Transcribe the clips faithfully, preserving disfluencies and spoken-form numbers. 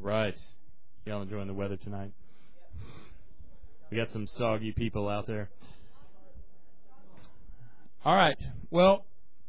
Right. Y'all enjoying the weather tonight? We got some soggy people out there. All right. Well,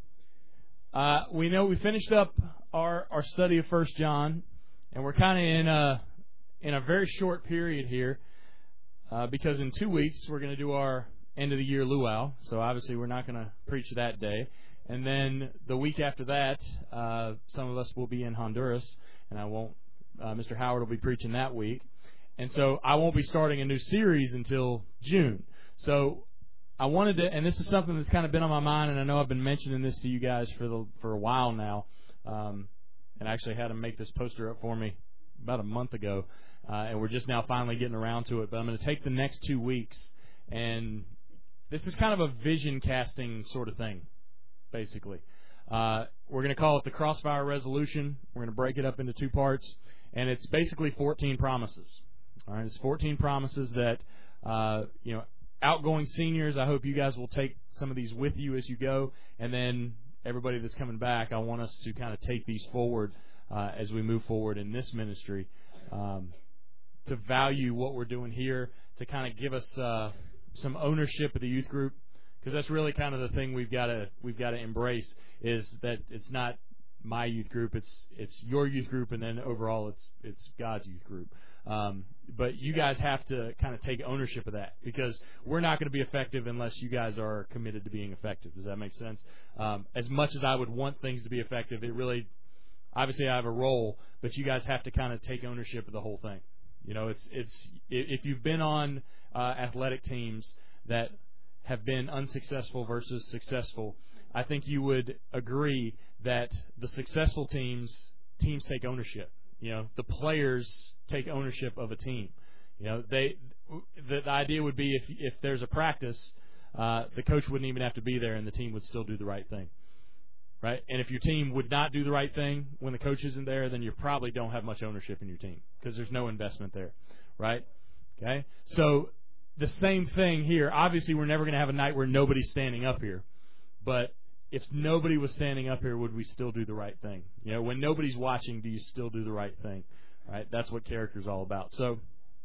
uh, we know we finished up our, our study of First John, and we're kind of in a in a very short period here uh, because in two weeks we're going to do our end of the year luau. So obviously we're not going to preach that day. And then the week after that, uh, some of us will be in Honduras, and I won't. Uh, Mister Howard will be preaching that week, and so I won't be starting a new series until June. So I wanted to, and this is something that's kind of been on my mind, and I know I've been mentioning this to you guys for the for a while now, um, and I actually had them make this poster up for me about a month ago, uh, and we're just now finally getting around to it. But I'm going to take the next two weeks, and this is kind of a vision casting sort of thing, basically. Uh, we're going to call it the Crossfire Resolution. We're going to break it up into two parts. And it's basically fourteen promises. All right, it's fourteen promises that, uh, you know, outgoing seniors, I hope you guys will take some of these with you as you go. And then everybody that's coming back, I want us to kind of take these forward uh, as we move forward in this ministry, um, to value what we're doing here, to kind of give us uh, some ownership of the youth group, because that's really kind of the thing we've got to we've got to embrace, is that it's not my youth group, it's it's your youth group, and then overall it's it's God's youth group. Um, but you guys have to kind of take ownership of that, because we're not going to be effective unless you guys are committed to being effective. Does that make sense? Um, as much as I would want things to be effective, it really, obviously I have a role, but you guys have to kind of take ownership of the whole thing. You know, it's it's if you've been on uh, athletic teams that have been unsuccessful versus successful, I think you would agree that the successful teams teams take ownership. You know, the players take ownership of a team. You know, they the, the idea would be if if there's a practice, uh, the coach wouldn't even have to be there, and the team would still do the right thing, right? And if your team would not do the right thing when the coach isn't there, then you probably don't have much ownership in your team, because there's no investment there, right? Okay, so the same thing here. Obviously, we're never going to have a night where nobody's standing up here, but if nobody was standing up here, would we still do the right thing? You know, when nobody's watching, do you still do the right thing? Right? That's what character is all about. So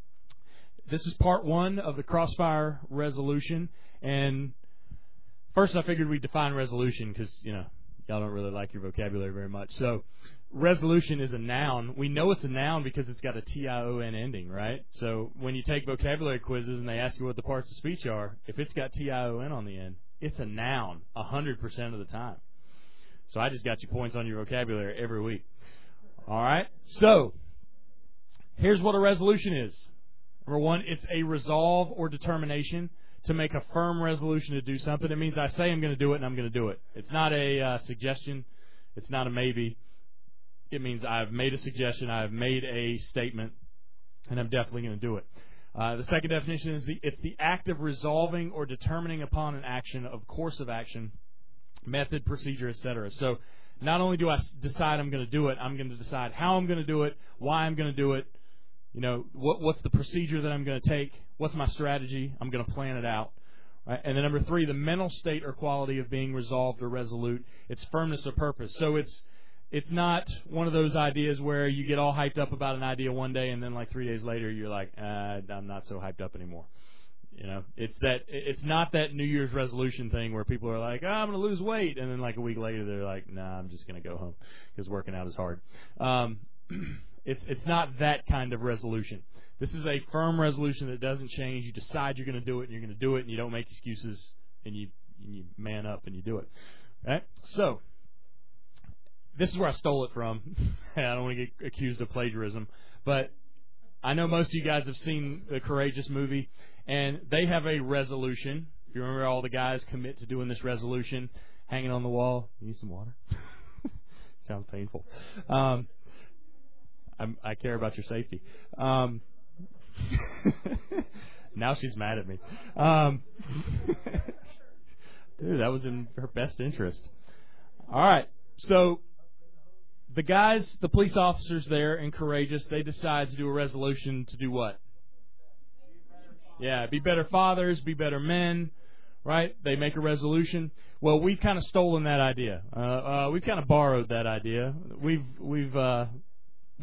this is part one of the Crossfire Resolution. And first I figured we'd define resolution because, you know, y'all don't really like your vocabulary very much. So resolution is a noun. We know it's a noun because it's got a T I O N ending, right? So when you take vocabulary quizzes and they ask you what the parts of speech are, if it's got T I O N on the end, it's a noun one hundred percent of the time. So I just got you points on your vocabulary every week. All right? So here's what a resolution is. Number one, it's a resolve or determination to make a firm resolution to do something. It means I say I'm going to do it, and I'm going to do it. It's not a uh, suggestion. It's not a maybe. It means I've made a suggestion, I've made a statement, and I'm definitely going to do it. Uh, the second definition is the it's the act of resolving or determining upon an action, of course of action, method, procedure, et cetera. So not only do I decide I'm going to do it, I'm going to decide how I'm going to do it, why I'm going to do it, you know, what, what's the procedure that I'm going to take, what's my strategy, I'm going to plan it out. Right? And then number three, the mental state or quality of being resolved or resolute, it's firmness of purpose. So it's It's not one of those ideas where you get all hyped up about an idea one day and then like three days later you're like, uh, I'm not so hyped up anymore. You know, it's that it's not that New Year's resolution thing where people are like, oh, I'm going to lose weight, and then like a week later they're like, nah, I'm just going to go home because working out is hard. Um, it's it's not that kind of resolution. This is a firm resolution that doesn't change. You decide you're going to do it, and you're going to do it, and you don't make excuses, and you and you man up and you do it. Right? So this is where I stole it from. I don't want to get accused of plagiarism, but I know most of you guys have seen the Courageous movie, and they have a resolution. If you remember, all the guys commit to doing this resolution, hanging on the wall. You need some water? Sounds painful. Um, I'm, I care about your safety. Um, now she's mad at me. Um, dude, that was in her best interest. All right, so the guys, the police officers there in Courageous, they decide to do a resolution to do what? Yeah, be better fathers, be better men, right? They make a resolution. Well, we've kind of stolen that idea. Uh, uh, we've kind of borrowed that idea. We've we've uh, we've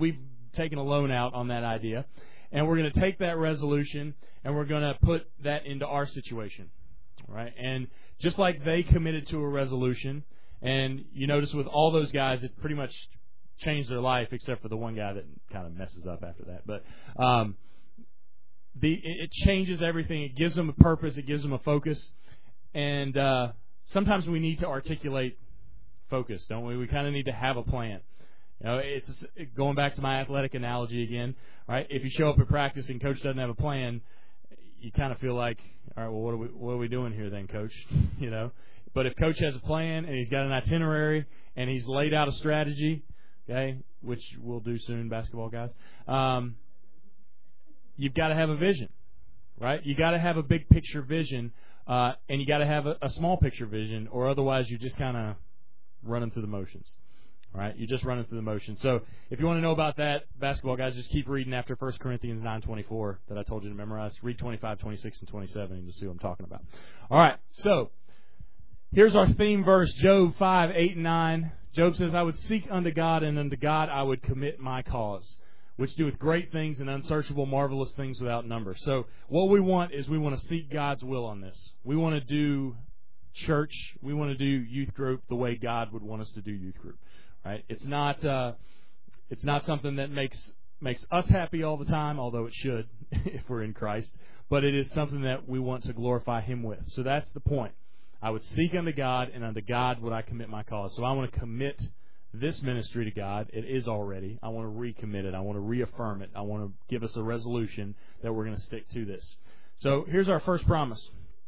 taking a loan out on that idea, and we're going to take that resolution and we're going to put that into our situation, right? And just like they committed to a resolution, and you notice with all those guys, it pretty much changed their life, except for the one guy that kind of messes up after that. But um, the it changes everything. It gives them a purpose. It gives them a focus. And uh, sometimes we need to articulate focus, don't we? We kind of need to have a plan. You know, it's just, going back to my athletic analogy again, right? If you show up at practice and coach doesn't have a plan, you kind of feel like, all right, well, what are we, what are we doing here then, coach? You know, but if coach has a plan and he's got an itinerary and he's laid out a strategy, okay, which we'll do soon, basketball guys, um, you've got to have a vision, right? You got to have a big picture vision, uh, and you got to have a, a small picture vision, or otherwise you're just kind of running through the motions. All right, you're just running through the motions. So if you want to know about that, basketball guys, just keep reading after First Corinthians nine twenty-four that I told you to memorize. Read twenty-five, twenty-six, and twenty-seven, and you'll see what I'm talking about. All right, so here's our theme verse, Job five, eight, and nine. Job says, I would seek unto God, and unto God I would commit my cause, which doeth great things and unsearchable, marvelous things without number. So what we want is we want to seek God's will on this. We want to do church. We want to do youth group the way God would want us to do youth group. Right? It's not uh, it's not something that makes makes us happy all the time, although it should if we're in Christ. But it is something that we want to glorify Him with. So that's the point. I would seek unto God, and unto God would I commit my cause. So I want to commit this ministry to God. It is already. I want to recommit it. I want to reaffirm it. I want to give us a resolution that we're going to stick to this. So here's our first promise.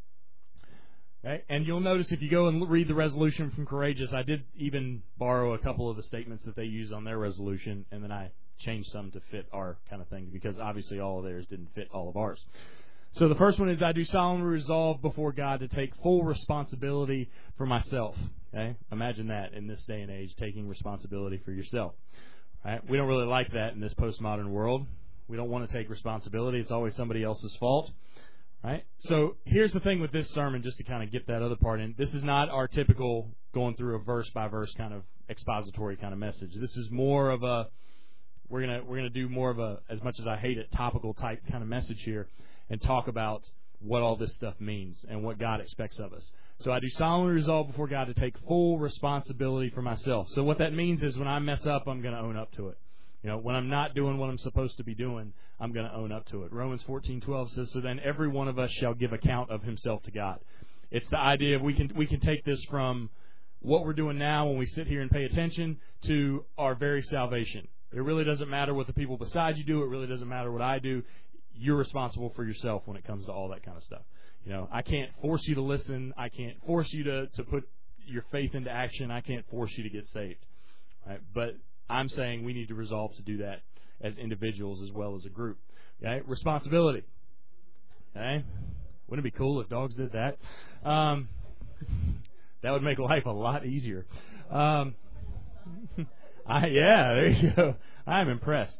Okay? And you'll notice if you go and read the resolution from Courageous, I did even borrow a couple of the statements that they used on their resolution, and then I changed some to fit our kind of thing, because obviously all of theirs didn't fit all of ours. So the first one is, I do solemnly resolve before God to take full responsibility for myself. Okay? Imagine that in this day and age, taking responsibility for yourself. Right? We don't really like that in this postmodern world. We don't want to take responsibility. It's always somebody else's fault. Right? So here's the thing with this sermon, just to kind of get that other part in. This is not our typical going through a verse-by-verse kind of expository kind of message. This is more of a, we're gonna we're gonna do more of a, as much as I hate it, topical type kind of message here, and talk about what all this stuff means and what God expects of us. So I do solemnly resolve before God to take full responsibility for myself. So what that means is when I mess up, I'm going to own up to it. You know, when I'm not doing what I'm supposed to be doing, I'm going to own up to it. Romans fourteen twelve says, so then every one of us shall give account of himself to God. It's the idea of we can we can take this from what we're doing now when we sit here and pay attention to our very salvation. It really doesn't matter what the people beside you do. It really doesn't matter what I do. You're responsible for yourself when it comes to all that kind of stuff. You know, I can't force you to listen. I can't force you to, to put your faith into action. I can't force you to get saved. Right? But I'm saying we need to resolve to do that as individuals as well as a group. Okay? Responsibility. Okay? Wouldn't it be cool if dogs did that? Um, that would make life a lot easier. Um, I, yeah, there you go. I'm impressed.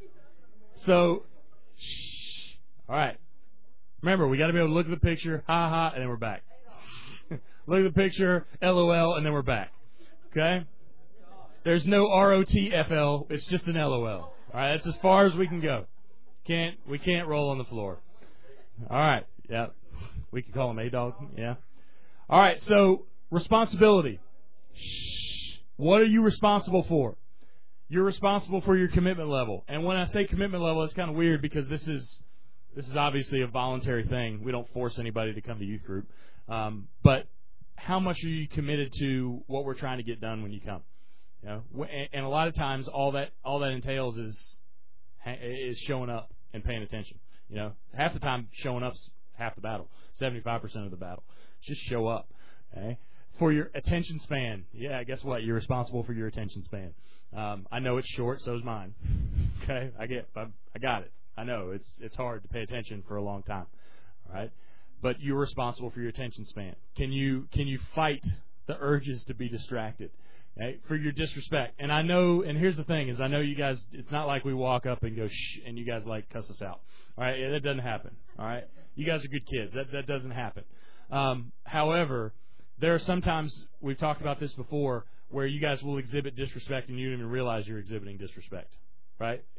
So, shh. All right. Remember, we got to be able to look at the picture, ha ha, and then we're back. Look at the picture, LOL, and then we're back. Okay? There's no R O T F L. It's just an L O L. All right, that's as far as we can go. Can't we can't roll on the floor. All right, yeah. We can call him A-Dog, yeah. All right, so responsibility. Shh. What are you responsible for? You're responsible for your commitment level. And when I say commitment level, it's kind of weird because this is this is obviously a voluntary thing. We don't force anybody to come to youth group. Um, but how much are you committed to what we're trying to get done when you come? You know, and a lot of times, all that all that entails is is showing up and paying attention. You know, half the time, showing up's half the battle. Seventy-five percent of the battle. Just show up. Okay, for your attention span. Yeah, guess what? You're responsible for your attention span. Um, I know it's short, so is mine. Okay, I get, I, I got it. I know it's it's hard to pay attention for a long time. All right, but you're responsible for your attention span. Can you can you fight the urges to be distracted? Okay, for your disrespect. And I know, and here's the thing, is I know you guys, it's not like we walk up and go, shh, and you guys, like, cuss us out. All right, yeah, that doesn't happen. All right, you guys are good kids. That that doesn't happen. Um, however, there are sometimes, we've talked about this before, where you guys will exhibit disrespect and you don't even realize you're exhibiting disrespect. Right?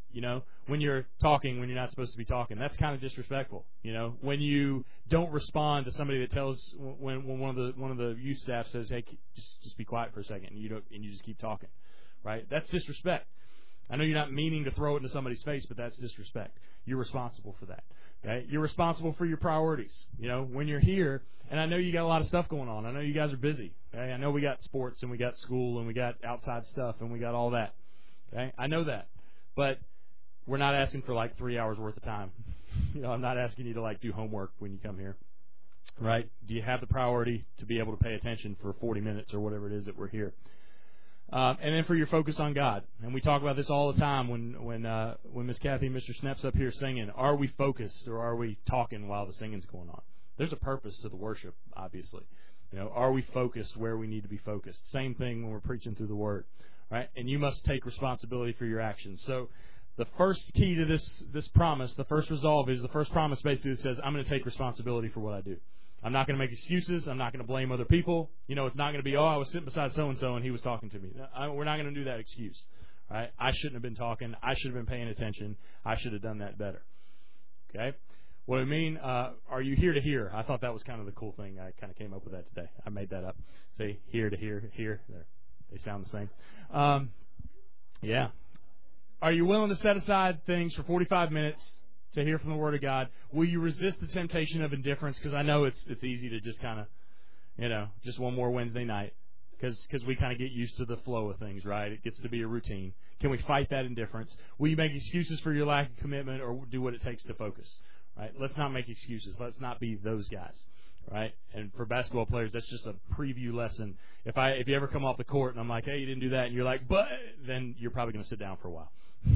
You know, when you're talking when you're not supposed to be talking, that's kind of disrespectful. You know, when you don't respond to somebody that tells when, when one of the one of the youth staff says, "Hey, just just be quiet for a second," and you don't and you just keep talking, right? That's disrespect. I know you're not meaning to throw it into somebody's face, but that's disrespect. You're responsible for that. Okay? You're responsible for your priorities. You know, when you're here, and I know you got a lot of stuff going on. I know you guys are busy. Okay? I know we got sports and we got school and we got outside stuff and we got all that. Okay? I know that, but we're not asking for like three hours worth of time. You know, I'm not asking you to like do homework when you come here. Right? Do you have the priority to be able to pay attention for forty minutes or whatever it is that we're here? Um, and then for your focus on God. And we talk about this all the time when when uh, when Miss Kathy and Mister Snep's up here singing. Are we focused or are we talking while the singing's going on? There's a purpose to the worship, obviously. You know, are we focused where we need to be focused? Same thing when we're preaching through the Word. Right? And you must take responsibility for your actions. So the first key to this this promise, the first resolve is the first promise basically says, I'm going to take responsibility for what I do. I'm not going to make excuses. I'm not going to blame other people. You know, it's not going to be, oh, I was sitting beside so-and-so and he was talking to me. No, I, we're not going to do that excuse. Right? I shouldn't have been talking. I should have been paying attention. I should have done that better. Okay? What I mean, uh, are you here to hear? I thought that was kind of the cool thing. I kind of came up with that today. I made that up. See, here to hear, here. There. They sound the same. Um, yeah. Are you willing to set aside things for forty-five minutes to hear from the Word of God? Will you resist the temptation of indifference? Because I know it's it's easy to just kind of, you know, just one more Wednesday night. Because we kind of get used to the flow of things, right? It gets to be a routine. Can we fight that indifference? Will you make excuses for your lack of commitment or do what it takes to focus? Right? Let's not make excuses. Let's not be those guys. Right? And for basketball players, that's just a preview lesson. If I if you ever come off the court and I'm like, hey, you didn't do that, and you're like, but, then you're probably going to sit down for a while.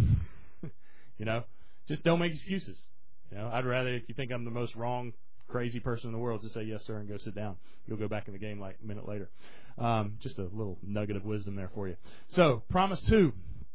You know? Just don't make excuses. You know, I'd rather, if you think I'm the most wrong, crazy person in the world, just say yes, sir, and go sit down. You'll go back in the game like a minute later. Um, just a little nugget of wisdom there for you. So, promise two.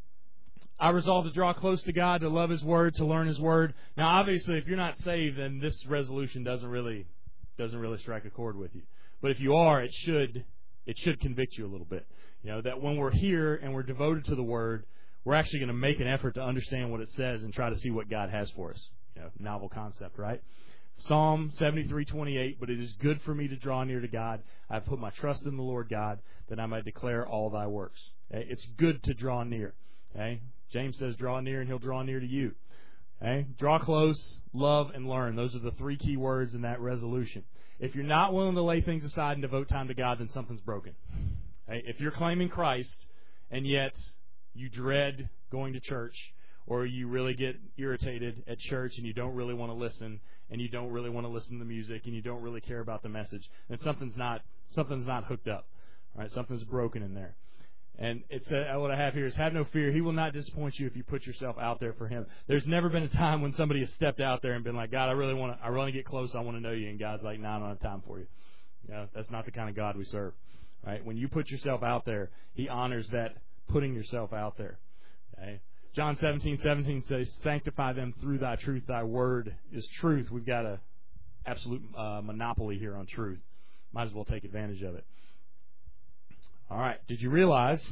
I resolve to draw close to God, to love His Word, to learn His Word. Now, obviously, if you're not saved, then this resolution doesn't really doesn't really strike a chord with you. But if you are, it should it should convict you a little bit. You know, that when we're here and we're devoted to the Word, we're actually going to make an effort to understand what it says and try to see what God has for us. You know, novel concept, right? Psalm seventy-three twenty-eight, but it is good for me to draw near to God. I have put my trust in the Lord God, that I might declare all thy works. Okay? It's good to draw near. Okay? James says, draw near and he'll draw near to you. Okay? Draw close, love, and learn. Those are the three key words in that resolution. If you're not willing to lay things aside and devote time to God, then something's broken. Okay? If you're claiming Christ, and yet you dread going to church, or you really get irritated at church and you don't really want to listen, and you don't really want to listen to the music, and you don't really care about the message, then something's not something's not hooked up. All right? Something's broken in there. And it's uh, what I have here is, have no fear. He will not disappoint you if you put yourself out there for Him. There's never been a time when somebody has stepped out there and been like, God, I really want to, I really want to get close. I want to know you. And God's like, no, I don't have time for you. You know, that's not the kind of God we serve. Right? When you put yourself out there, He honors that putting yourself out there. Okay? John seventeen seventeen says, sanctify them through thy truth. Thy word is truth. We've got an absolute uh, monopoly here on truth. Might as well take advantage of it. All right. Did you realize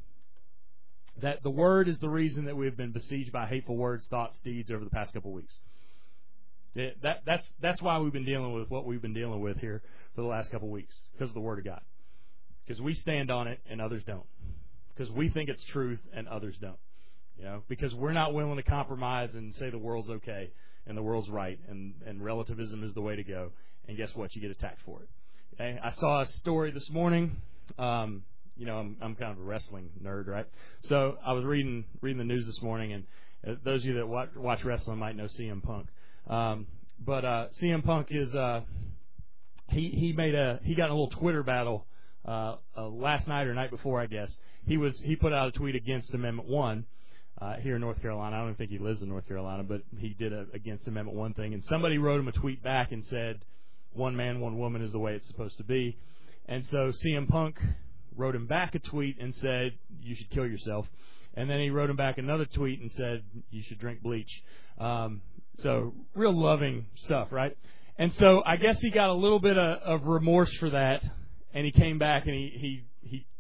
that the Word is the reason that we've been besieged by hateful words, thoughts, deeds over the past couple of weeks? It, that, that's that's why we've been dealing with what we've been dealing with here for the last couple of weeks, because of the Word of God. Because we stand on it and others don't. Because we think it's truth and others don't. You know, because we're not willing to compromise and say the world's okay and the world's right and, and relativism is the way to go. And guess what? You get attacked for it. Okay? I saw a story this morning. Um, you know, I'm, I'm kind of a wrestling nerd, right? So I was reading reading the news this morning, and uh, those of you that watch, watch wrestling might know C M Punk. Um, but uh, C M Punk is uh, he he made a he got in a little Twitter battle uh, uh, last night or night before, I guess. He was he put out a tweet against Amendment One uh, here in North Carolina. I don't think he lives in North Carolina, but he did a against Amendment One thing, and somebody wrote him a tweet back and said, "One man, one woman is the way it's supposed to be." And so C M Punk wrote him back a tweet and said, you should kill yourself. And then he wrote him back another tweet and said, you should drink bleach. Um, so real loving stuff, right? And so I guess he got a little bit of, of remorse for that, and he came back and he, he, he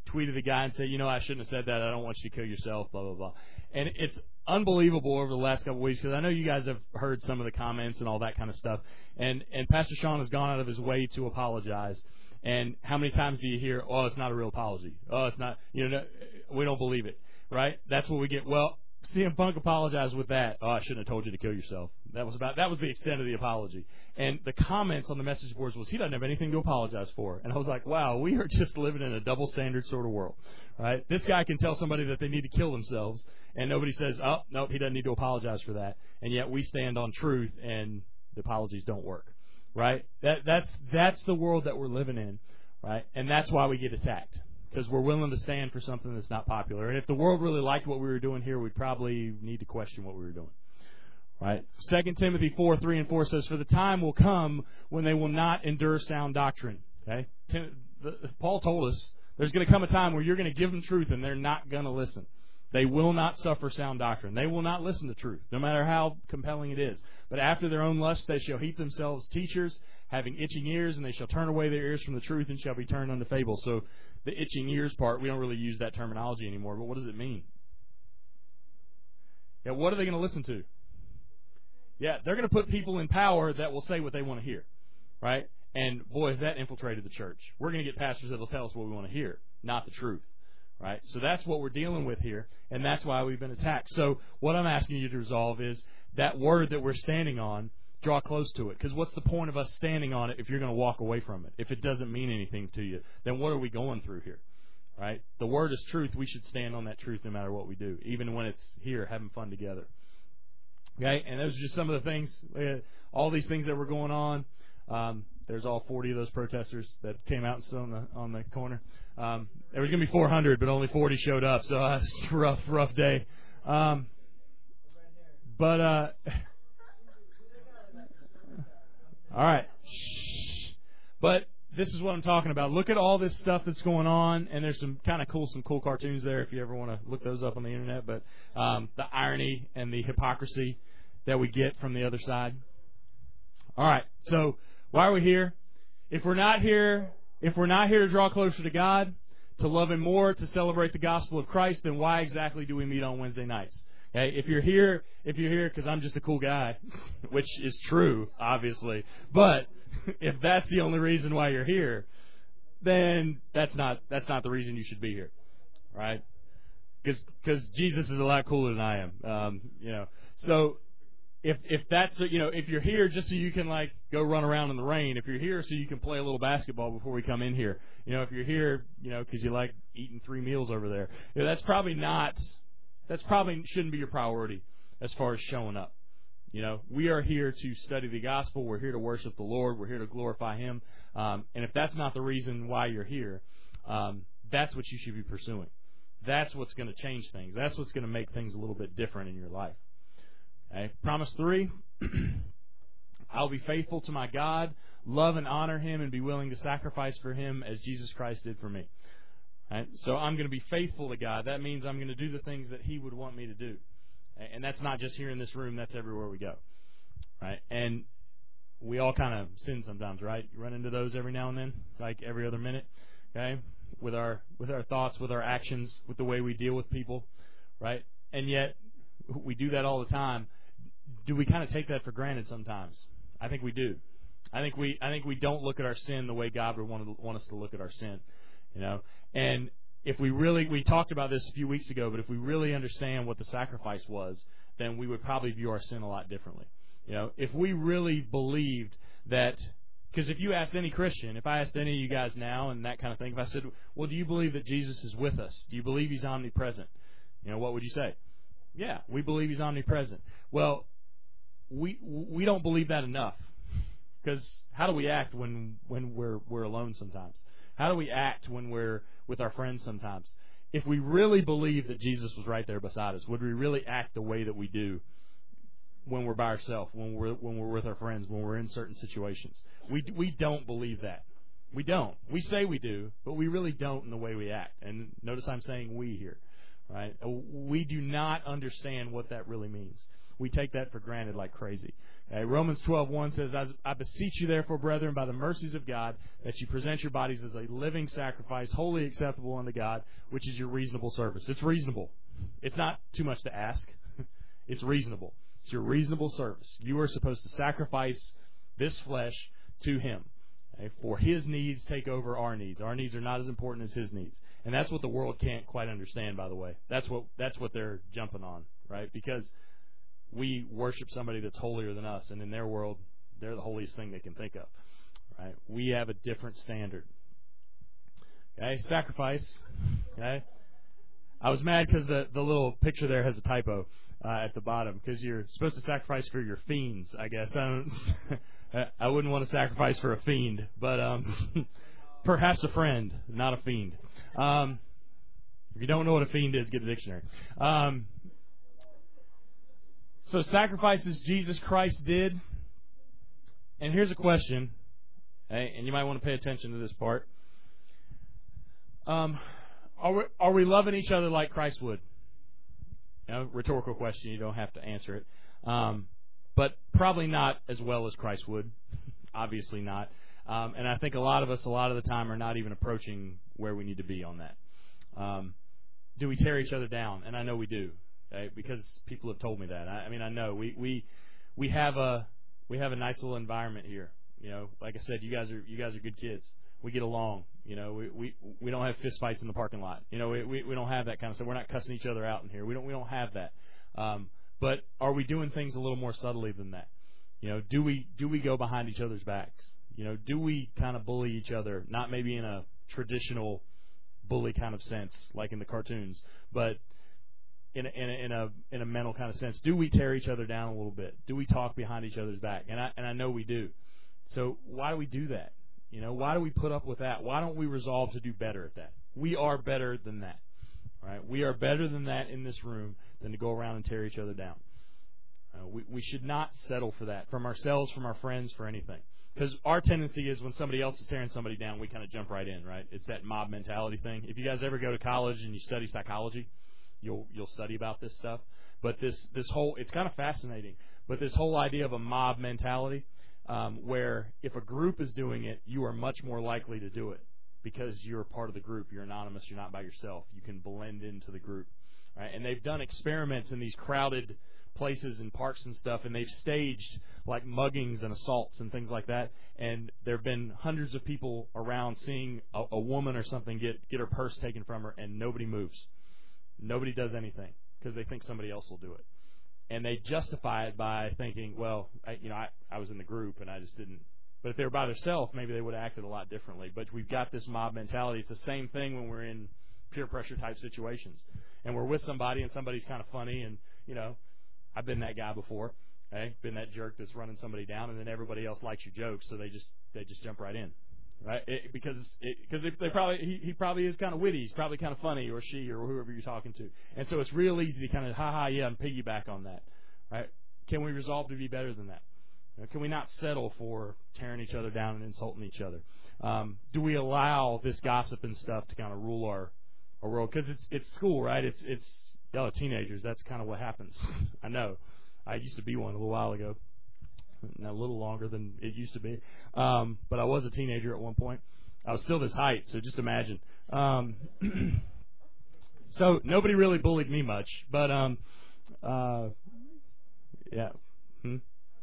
tweeted the guy and said, you know, I shouldn't have said that. I don't want you to kill yourself, blah, blah, blah. And it's unbelievable over the last couple of weeks because I know you guys have heard some of the comments and all that kind of stuff. And, and Pastor Sean has gone out of his way to apologize. And how many times do you hear, oh, it's not a real apology. Oh, it's not, you know, we don't believe it, right? That's what we get. Well, C M Punk apologized with that. Oh, I shouldn't have told you to kill yourself. That was about, that was the extent of the apology. And the comments on the message boards was, he doesn't have anything to apologize for. And I was like, wow, we are just living in a double standard sort of world, right? This guy can tell somebody that they need to kill themselves, and nobody says, oh, no, he doesn't need to apologize for that. And yet we stand on truth, and the apologies don't work, right? That, that's, that's the world that we're living in, right? And that's why we get attacked. Because we're willing to stand for something that's not popular. And if the world really liked what we were doing here, we'd probably need to question what we were doing. Right? Second Timothy four, three and four says, for the time will come when they will not endure sound doctrine. Okay? Tim, the, Paul told us there's going to come a time where you're going to give them truth and they're not going to listen. They will not suffer sound doctrine. They will not listen to truth, no matter how compelling it is. But after their own lust they shall heap themselves teachers, having itching ears, and they shall turn away their ears from the truth and shall be turned unto fables. So the itching ears part, we don't really use that terminology anymore, but what does it mean? Yeah, what are they going to listen to? Yeah, they're going to put people in power that will say what they want to hear, right? And boy, has that infiltrated the church. We're going to get pastors that will tell us what we want to hear, not the truth, right? So that's what we're dealing with here, and that's why we've been attacked. So what I'm asking you to resolve is that word that we're standing on, draw close to it. Because what's the point of us standing on it if you're going to walk away from it? If it doesn't mean anything to you, then what are we going through here? Right? The word is truth. We should stand on that truth no matter what we do, even when it's here having fun together. Okay? And those are just some of the things, uh, all these things that were going on. Um, there's all forty of those protesters that came out and stood on the, on the corner. Um, there was going to be four hundred, but only forty showed up, so uh, it's a rough, rough day. Um, but... Uh, All right. Shh. But this is what I'm talking about. Look at all this stuff that's going on, and there's some kind of cool, some cool cartoons there if you ever want to look those up on the internet. But um, the irony and the hypocrisy that we get from the other side. All right. So why are we here? If we're not here, if we're not here to draw closer to God, to love Him more, to celebrate the gospel of Christ, then why exactly do we meet on Wednesday nights? Okay, if you're here, if you're here because I'm just a cool guy, which is true, obviously, but if that's the only reason why you're here, then that's not that's not the reason you should be here, right? Because because Jesus is a lot cooler than I am, um, you know. So if if that's you know if you're here just so you can like go run around in the rain, if you're here so you can play a little basketball before we come in here, you know, if you're here, you know, because you like eating three meals over there, you know, that's probably not. That's probably shouldn't be your priority as far as showing up. You know, we are here to study the gospel. We're here to worship the Lord. We're here to glorify Him. Um, and if that's not the reason why you're here, um, that's what you should be pursuing. That's what's going to change things. That's what's going to make things a little bit different in your life. Okay? Promise three, I'll be faithful to my God, love and honor Him, and be willing to sacrifice for Him as Jesus Christ did for me. Right? So I'm going to be faithful to God. That means I'm going to do the things that He would want me to do. And that's not just here in this room. That's everywhere we go. Right? And we all kind of sin sometimes, right? You run into those every now and then, like every other minute, okay? With our with our thoughts, with our actions, with the way we deal with people, right? And yet we do that all the time. Do we kind of take that for granted sometimes? I think we do. I think we I think we don't look at our sin the way God would want, to, want us to look at our sin. You know, and if we really, we talked about this a few weeks ago, but if we really understand what the sacrifice was, then we would probably view our sin a lot differently. You know, if we really believed that, because if you asked any Christian, if I asked any of you guys now and that kind of thing, if I said, well, do you believe that Jesus is with us? Do you believe He's omnipresent? You know, what would you say? Yeah, we believe He's omnipresent. Well, we we don't believe that enough, because how do we act when when we're we're alone sometimes? How do we act when we're with our friends sometimes? If we really believe that Jesus was right there beside us, would we really act the way that we do when we're by ourselves, when we're when we're with our friends, when we're in certain situations? We we don't believe that. We don't. We say we do, but we really don't in the way we act. And notice I'm saying we here, right? We do not understand what that really means. we take that for granted like crazy. Okay? Romans twelve one says, I beseech you therefore, brethren, by the mercies of God, that you present your bodies as a living sacrifice, wholly acceptable unto God, which is your reasonable service. It's reasonable. It's not too much to ask. It's reasonable. It's your reasonable service. You are supposed to sacrifice this flesh to Him. Okay? For His needs take over our needs. Our needs are not as important as His needs. And that's what the world can't quite understand, by the way. That's what that's what they're jumping on, right? Because we worship somebody that's holier than us, and in their world, they're the holiest thing they can think of, right? We have a different standard. Okay, sacrifice. Okay, I was mad because the the little picture there has a typo uh, at the bottom, because you're supposed to sacrifice for your fiends, I guess. I don't. I wouldn't want to sacrifice for a fiend, but um, perhaps a friend, not a fiend. Um, if you don't know what a fiend is, get a dictionary. Um, so sacrifices Jesus Christ did. And here's a question, okay, and you might want to pay attention to this part. Um, are we, are we loving each other like Christ would? You know, rhetorical question. You don't have to answer it. Um, but probably not as well as Christ would. Obviously not. Um, and I think a lot of us, a lot of the time, are not even approaching where we need to be on that. Um, do we tear each other down? And I know we do, okay, because people have told me that. I, I mean, I know we, we we have a we have a nice little environment here. You know, like I said, you guys are you guys are good kids. We get along. You know, we we, we don't have fist fights in the parking lot. You know, we, we we don't have that kind of stuff. We're not cussing each other out in here. We don't we don't have that. Um, but are we doing things a little more subtly than that? You know, do we do we go behind each other's backs? You know, do we kind of bully each other? Not maybe in a traditional bully kind of sense, like in the cartoons, but in a, in a, in a in a mental kind of sense. Do we tear each other down a little bit? Do we talk behind each other's back? And I and I know we do. So why do we do that? You know, why do we put up with that? Why don't we resolve to do better at that? We are better than that, right? We are better than that in this room than to go around and tear each other down. Uh, we we should not settle for that from ourselves, from our friends, for anything. Because our tendency is when somebody else is tearing somebody down, we kind of jump right in, right? It's that mob mentality thing. If you guys ever go to college and you study psychology, you'll you'll study about this stuff. But this this whole, it's kind of fascinating. But this whole idea of a mob mentality, um, where if a group is doing it, you are much more likely to do it because you're part of the group. You're anonymous. You're not by yourself. You can blend into the group, right? And they've done experiments in these crowded places and parks and stuff, and they've staged like muggings and assaults and things like that, and there have been hundreds of people around seeing a, a woman or something get get her purse taken from her, and nobody moves. Nobody does anything because they think somebody else will do it, and they justify it by thinking, well, I, you know, I, I was in the group and I just didn't. But if they were by themselves, maybe they would have acted a lot differently. But we've got this mob mentality. It's the same thing when we're in peer pressure type situations, and we're with somebody and somebody's kind of funny, and you know, I've been that guy before, okay? Been that jerk that's running somebody down, and then everybody else likes your jokes, so they just they just jump right in, right? It, because because they probably he, he probably is kind of witty, he's probably kind of funny, or she, or whoever you're talking to, and so it's real easy to kind of ha ha yeah and piggyback on that, right? Can we resolve to be better than that? You know, can we not settle for tearing each other down and insulting each other? Um, do we allow this gossip and stuff to kind of rule our our world? Because it's it's school, right? It's it's Y'all are teenagers. That's kind of what happens. I know. I used to be one a little while ago. Now, a little longer than it used to be. Um, but I was a teenager at one point. I was still this height, so just imagine. Um, so nobody really bullied me much. But, um, uh, yeah. Hmm?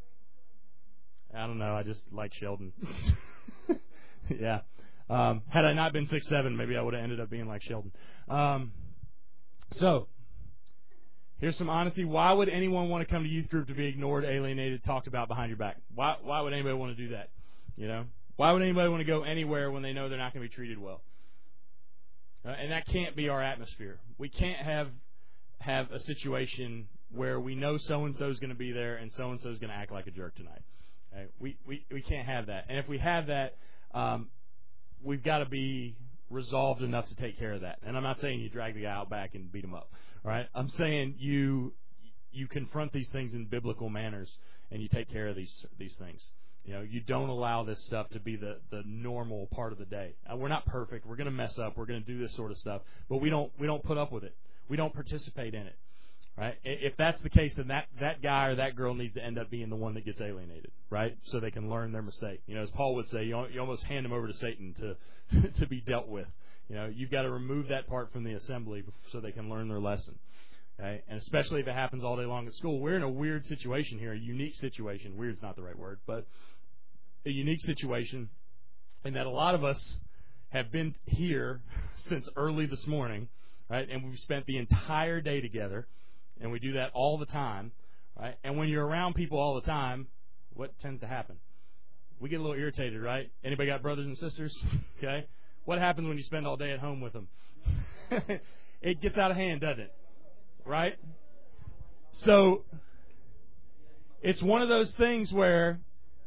I don't know. I just like Sheldon. Yeah. Um, had I not been six seven, maybe I would have ended up being like Sheldon. Um, so... Here's some honesty. Why would anyone want to come to youth group to be ignored, alienated, talked about behind your back? Why why would anybody want to do that? You know? Why would anybody want to go anywhere when they know they're not going to be treated well? Uh, and that can't be our atmosphere. We can't have have a situation where we know so-and-so is going to be there and so-and-so is going to act like a jerk tonight. Okay? We, we, we can't have that. And if we have that, um, we've got to be resolved enough to take care of that. And I'm not saying you drag the guy out back and beat him up. Right? I'm saying you you confront these things in biblical manners and you take care of these these things. You know, you don't allow this stuff to be the, the normal part of the day. Uh, we're not perfect. We're going to mess up. We're going to do this sort of stuff, but we don't we don't put up with it. We don't participate in it. right? If that's the case, then that, that guy or that girl needs to end up being the one that gets alienated, right? So they can learn their mistake. You know, as Paul would say, you, you almost hand them over to Satan to to be dealt with. You know, you've got to remove that part from the assembly so they can learn their lesson. Okay? And especially if it happens all day long at school. We're in a weird situation here, a unique situation. Weird's not the right word, but a unique situation in that a lot of us have been here since early this morning, right? And we've spent the entire day together, and we do that all the time, right? And when you're around people all the time, what tends to happen? We get a little irritated, right? Anybody got brothers and sisters? Okay? What happens when you spend all day at home with them? It gets out of hand, doesn't it? Right? So it's one of those things where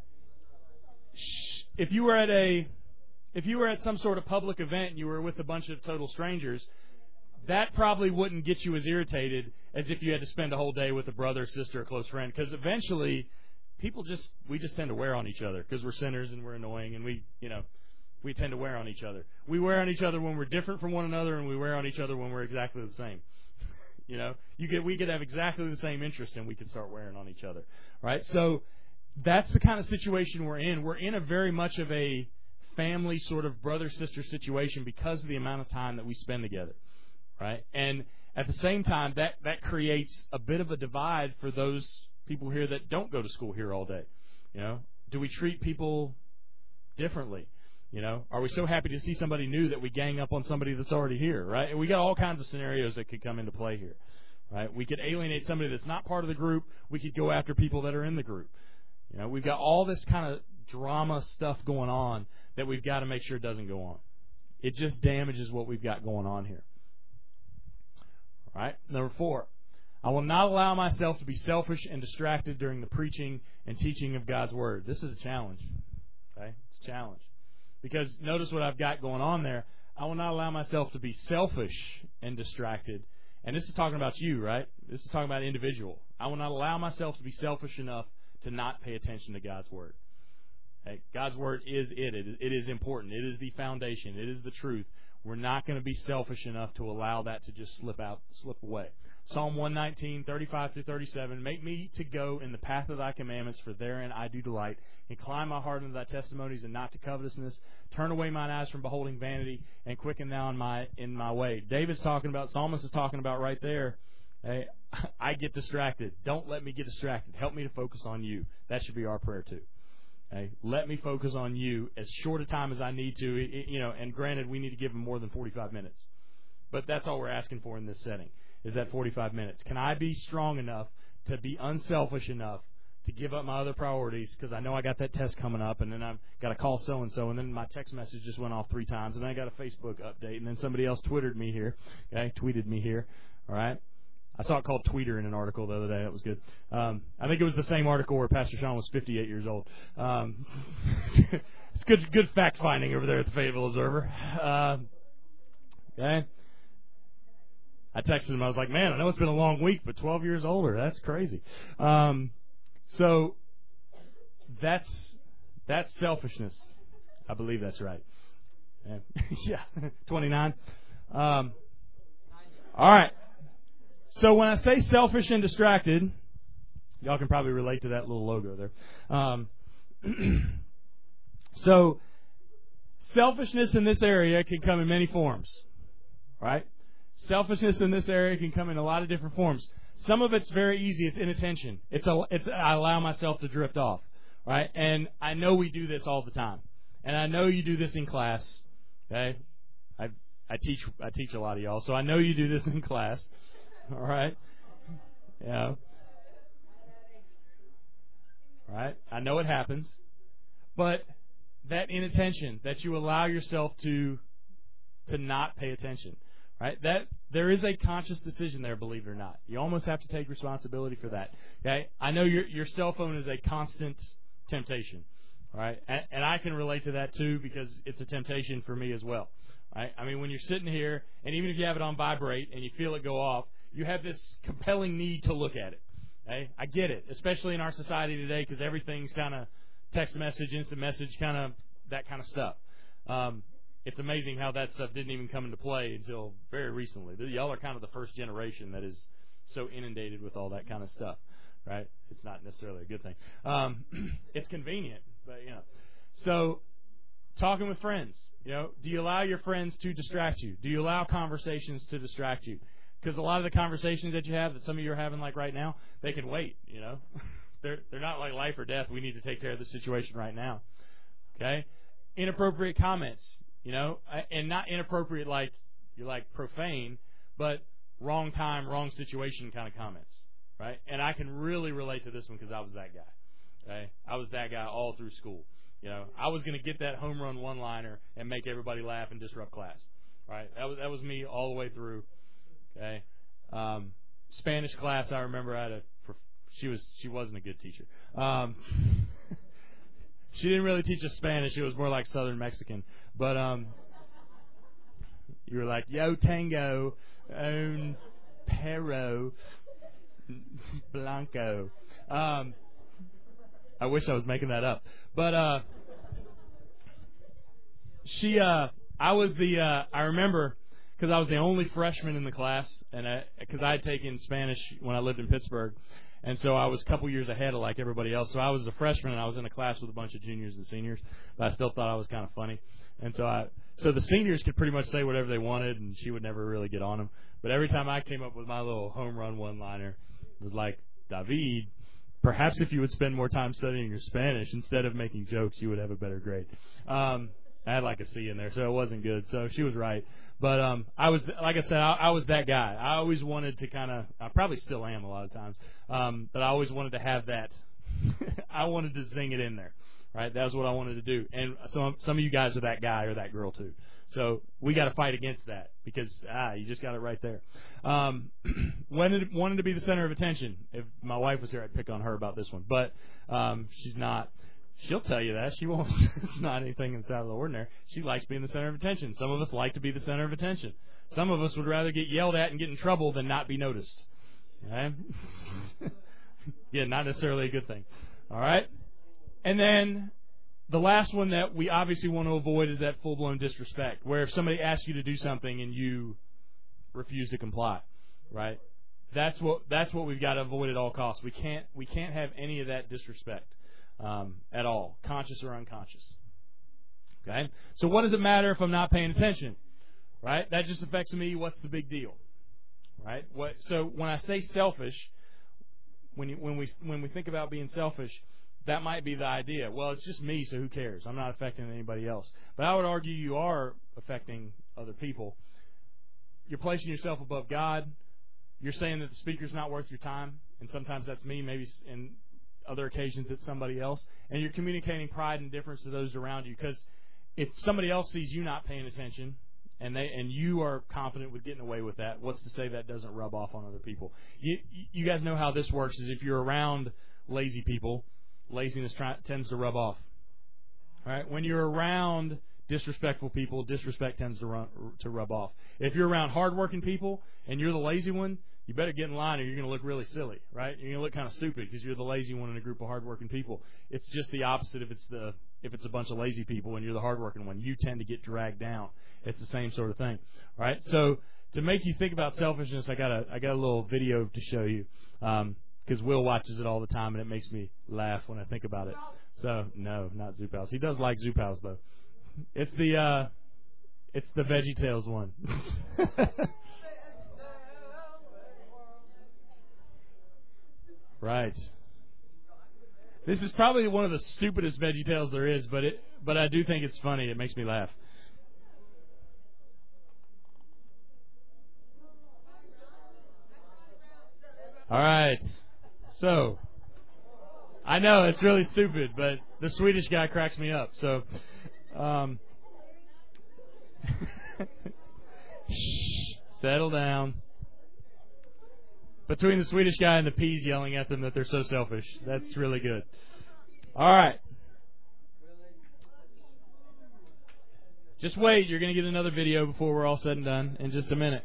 if you were at a if you were at some sort of public event and you were with a bunch of total strangers, that probably wouldn't get you as irritated as if you had to spend a whole day with a brother, sister, or close friend, because eventually people just we just tend to wear on each other because we're sinners and we're annoying, and we you know we tend to wear on each other. We wear on each other when we're different from one another, and we wear on each other when we're exactly the same. You know, you could we could have exactly the same interest, and we could start wearing on each other, right? So that's the kind of situation we're in. We're in a very much of a family sort of brother-sister situation because of the amount of time that we spend together, right? And at the same time, that, that creates a bit of a divide for those people here that don't go to school here all day. You know, do we treat people differently? You know, are we so happy to see somebody new that we gang up on somebody that's already here, right? And we got all kinds of scenarios that could come into play here, right? We could alienate somebody that's not part of the group. We could go after people that are in the group. You know, we've got all this kind of drama stuff going on that we've got to make sure it doesn't go on. It just damages what we've got going on here. All right, number four. I will not allow myself to be selfish and distracted during the preaching and teaching of God's Word. This is a challenge. Okay? It's a challenge. Because notice what I've got going on there. I will not allow myself to be selfish and distracted. And this is talking about you, right? This is talking about individual. I will not allow myself to be selfish enough to not pay attention to God's Word. Okay? God's Word is it. It is, it is important. It is the foundation. It is the truth. We're not going to be selfish enough to allow that to just slip out, slip away. Psalm one nineteen, thirty-five through thirty-seven, make me to go in the path of thy commandments, for therein I do delight. Incline my heart unto thy testimonies, and not to covetousness. Turn away mine eyes from beholding vanity, and quicken thou in my in my way. David's talking about, Psalmist is talking about right there, hey, I get distracted. Don't let me get distracted. Help me to focus on you. That should be our prayer too. Hey, let me focus on you as short a time as I need to. You know, and granted, we need to give them more than forty-five minutes. But that's all we're asking for in this setting, is that forty-five minutes. Can I be strong enough to be unselfish enough to give up my other priorities, because I know I got that test coming up, and then I've got to call so-and-so, and then my text message just went off three times, and then I got a Facebook update, and then somebody else twittered me here, okay, tweeted me here, all right? I saw it called Tweeter in an article the other day. That was good. Um, I think it was the same article where Pastor Sean was fifty-eight years old. Um, it's good good fact-finding over there at the Fayetteville Observer. Uh, okay? I texted him. I was like, man, I know it's been a long week, but twelve years older, that's crazy. Um, so that's that's selfishness. I believe that's right. Yeah, twenty-nine. Um, all right. So when I say selfish and distracted, y'all can probably relate to that little logo there. Um, so selfishness in this area can come in many forms, right? Selfishness in this area can come in a lot of different forms. Some of it's very easy. It's inattention. It's a, it's I allow myself to drift off, right? And I know we do this all the time, and I know you do this in class. Okay, I I teach I teach a lot of y'all, so I know you do this in class. All right, yeah, all right. I know it happens, but that inattention, that you allow yourself to to not pay attention. Right? That there is a conscious decision there, believe it or not. You almost have to take responsibility for that. Okay? I know your your cell phone is a constant temptation. Right? And, and I can relate to that too, because it's a temptation for me as well. Right? I mean, when you're sitting here, and even if you have it on vibrate and you feel it go off, you have this compelling need to look at it. Okay? I get it, especially in our society today, because everything's kind of text message, instant message, kind of that kind of stuff. Um, It's amazing how that stuff didn't even come into play until very recently. Y'all are kind of the first generation that is so inundated with all that kind of stuff, right? It's not necessarily a good thing. Um, it's convenient, but, you know. So talking with friends, you know, do you allow your friends to distract you? Do you allow conversations to distract you? Because a lot of the conversations that you have, that some of you are having like right now, they can wait, you know. they're they're not like life or death. We need to take care of the situation right now. Okay? Inappropriate comments, you know, and not inappropriate like you're like profane, but wrong time, wrong situation kind of comments, right? And I can really relate to this one because I was that guy. Okay? I was that guy all through school. You know, I was going to get that home run one-liner and make everybody laugh and disrupt class, right? That was that was me all the way through. Okay, um, Spanish class. I remember I had a. She was she wasn't a good teacher. Um, she didn't really teach us Spanish. It was more like Southern Mexican. But um, you were like yo tango, un perro blanco. Um, I wish I was making that up. But uh, she, uh, I was the, uh, I remember, because I was the only freshman in the class, and because I, I had taken Spanish when I lived in Pittsburgh, and so I was a couple years ahead of like everybody else. So I was a freshman, and I was in a class with a bunch of juniors and seniors, but I still thought I was kind of funny. And so I, so the seniors could pretty much say whatever they wanted, and she would never really get on them. But every time I came up with my little home run one-liner, it was like, David, perhaps if you would spend more time studying your Spanish instead of making jokes, you would have a better grade. Um, I had like a C in there, so it wasn't good. So she was right. But um, I was, like I said, I, I was that guy. I always wanted to kind of, I probably still am a lot of times, um, but I always wanted to have that. I wanted to zing it in there, right? That's what I wanted to do. And some some of you guys are that guy or that girl too. So we got to fight against that because, ah, you just got it right there. Um, wanted, wanted to be the center of attention. If my wife was here, I'd pick on her about this one. But um, she's not. She'll tell you that. She won't. It's not anything that's out of the ordinary. She likes being the center of attention. Some of us like to be the center of attention. Some of us would rather get yelled at and get in trouble than not be noticed. Okay? Yeah, not necessarily a good thing. All right? And then the last one that we obviously want to avoid is that full-blown disrespect, where if somebody asks you to do something and you refuse to comply, right? That's what that's what we've got to avoid at all costs. We can't we can't have any of that disrespect um, at all, conscious or unconscious. Okay? So what does it matter if I'm not paying attention? Right? That just affects me. What's the big deal? Right? What? So when I say selfish, when you, when we when we think about being selfish, that might be the idea. Well, it's just me, so who cares? I'm not affecting anybody else. But I would argue you are affecting other people. You're placing yourself above God. You're saying that the speaker's not worth your time, and sometimes that's me, maybe in other occasions it's somebody else. And you're communicating pride and difference to those around you, because if somebody else sees you not paying attention and they and you are confident with getting away with that, what's to say that doesn't rub off on other people? You, you guys know how this works, is if you're around lazy people, laziness try, tends to rub off. All right? When you're around disrespectful people, disrespect tends to run, to rub off. If you're around hardworking people and you're the lazy one, you better get in line or you're going to look really silly, right? You're going to look kind of stupid because you're the lazy one in a group of hardworking people. It's just the opposite if it's the if it's a bunch of lazy people and you're the hardworking one. You tend to get dragged down. It's the same sort of thing, all right? So to make you think about selfishness, I got a I got a little video to show you. Um, Because Will watches it all the time, and it makes me laugh when I think about it. So, no, not Zoop House. He does like Zoop House, though. It's the uh, it's the VeggieTales one. Right. This is probably one of the stupidest VeggieTales there is, but it but I do think it's funny. It makes me laugh. All right. So, I know it's really stupid, but the Swedish guy cracks me up. So, um, shh, settle down. Between the Swedish guy and the peas yelling at them that they're so selfish, that's really good. All right. Just wait. You're going to get another video before we're all said and done in just a minute.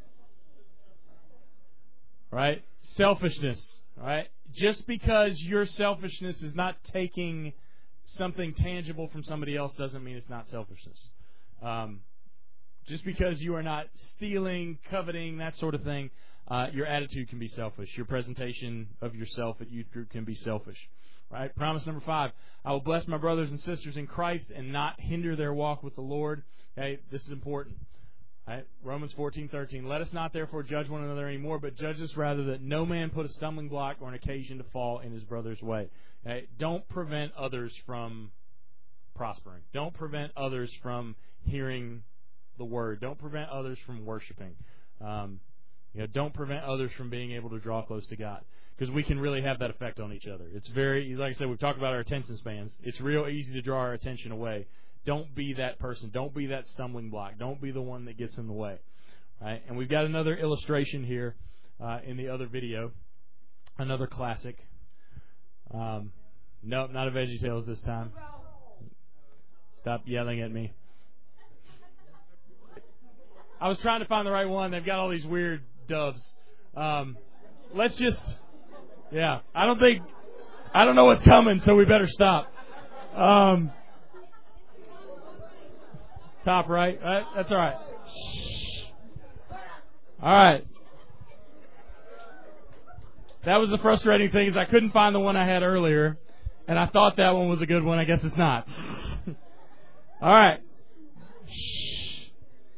All right? Selfishness. All right? Just because your selfishness is not taking something tangible from somebody else doesn't mean it's not selfishness. Um, just because you are not stealing, coveting, that sort of thing, uh, your attitude can be selfish. Your presentation of yourself at youth group can be selfish. Right? Promise number five, I will bless my brothers and sisters in Christ and not hinder their walk with the Lord. Okay, this is important. Right? Romans fourteen thirteen. Let us not therefore judge one another anymore, but judge us rather that no man put a stumbling block or an occasion to fall in his brother's way. Okay? Don't prevent others from prospering. Don't prevent others from hearing the word. Don't prevent others from worshiping. Um, you know, don't prevent others from being able to draw close to God, because we can really have that effect on each other. It's very, like I said, we've talked about our attention spans. It's real easy to draw our attention away. Don't be that person. Don't be that stumbling block. Don't be the one that gets in the way. Right? And we've got another illustration here uh, in the other video, another classic. Um, nope, not a VeggieTales this time. Stop yelling at me. I was trying to find the right one. They've got all these weird doves. Um, let's just, yeah. I don't think, I don't know what's coming, so we better stop. Um, top right. right? That's all right. Shh. All right. That was the frustrating thing, is I couldn't find the one I had earlier, and I thought that one was a good one. I guess it's not. All right. Shh.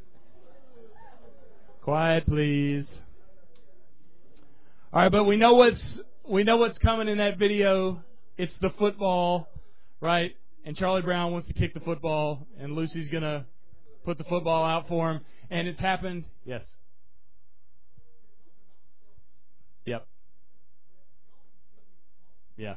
Quiet, please. All right, but we know what's we know what's coming in that video. It's the football, right? And Charlie Brown wants to kick the football, and Lucy's gonna put the football out for him. And it's happened. Yes. Yep. Yeah.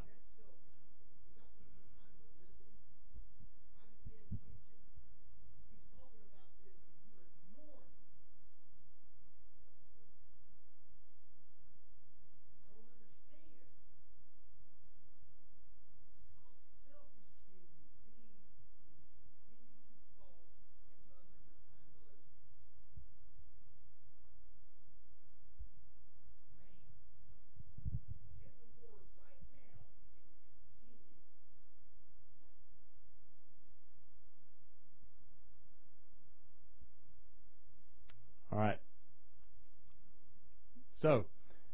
All right. So,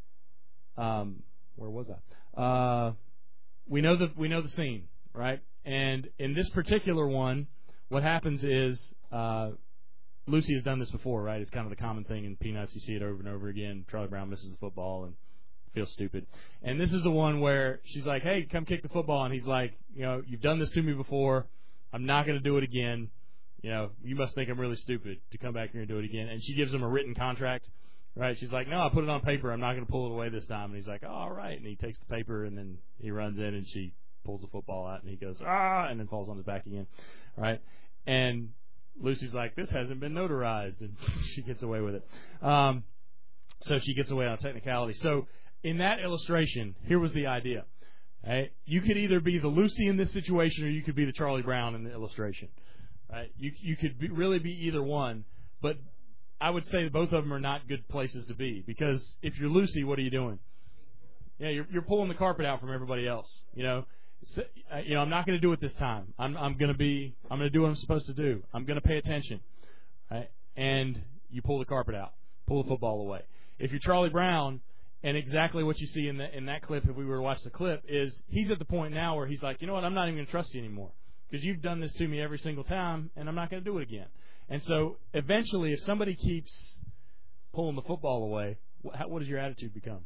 um, where was I? Uh, we know the we know the scene, right? And in this particular one, what happens is uh, Lucy has done this before, right? It's kind of the common thing in Peanuts. You see it over and over again. Charlie Brown misses the football and feels stupid. And this is the one where she's like, "Hey, come kick the football," and he's like, "You know, you've done this to me before. I'm not going to do it again. You know, you must think I'm really stupid to come back here and do it again." And she gives him a written contract, right? She's like, "No, I put it on paper. I'm not going to pull it away this time." And he's like, oh, "All right." And he takes the paper, and then he runs in, and she pulls the football out, and he goes, "Ah," and then falls on his back again, right? And Lucy's like, "This hasn't been notarized," and she gets away with it. Um, so she gets away on technicality. So in that illustration, here was the idea. Right? You could either be the Lucy in this situation, or you could be the Charlie Brown in the illustration. Right? You you could be, really be either one, but I would say both of them are not good places to be, because if you're Lucy, what are you doing? Yeah, you're you're pulling the carpet out from everybody else. You know, so, uh, you know, I'm not going to do it this time. I'm I'm going to be I'm going to do what I'm supposed to do. I'm going to pay attention. Right? And you pull the carpet out, pull the football away. If you're Charlie Brown, and exactly what you see in the, in that clip, if we were to watch the clip, is he's at the point now where he's like, you know what, I'm not even going to trust you anymore, because you've done this to me every single time, and I'm not going to do it again. And so eventually, if somebody keeps pulling the football away, what, what does your attitude become?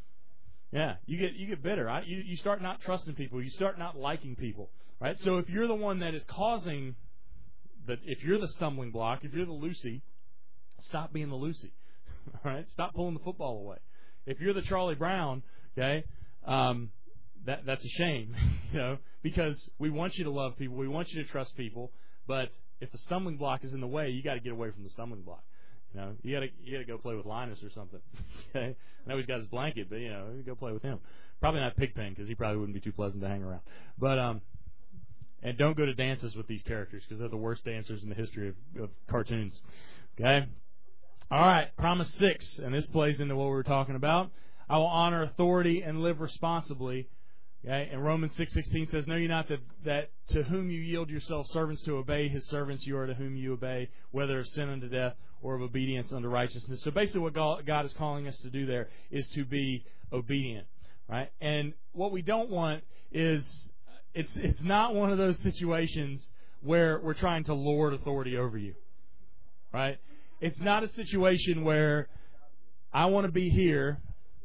Yeah, you get you get bitter. Right? You you start not trusting people. You start not liking people. Right? So if you're the one that is causing the, if you're the stumbling block, if you're the Lucy, stop being the Lucy. All right? Stop pulling the football away. If you're the Charlie Brown, okay, um, that that's a shame, you know, because we want you to love people, we want you to trust people, but if the stumbling block is in the way, you got to get away from the stumbling block. You know, you got to you got to go play with Linus or something. Okay, I know he's got his blanket, but you know, you go play with him. Probably not Pigpen, because he probably wouldn't be too pleasant to hang around. But um, and don't go to dances with these characters, because they're the worst dancers in the history of, of cartoons. Okay. All right, promise six, and this plays into what we were talking about. I will honor authority and live responsibly, Okay? And Romans six sixteen says, know ye not that, that to whom you yield yourselves servants to obey, his servants you are to whom you obey, whether of sin unto death or of obedience unto righteousness. So basically what God is calling us to do there is to be obedient. Right? And what we don't want is, it's it's not one of those situations where we're trying to lord authority over you. Right? It's not a situation where I want to be here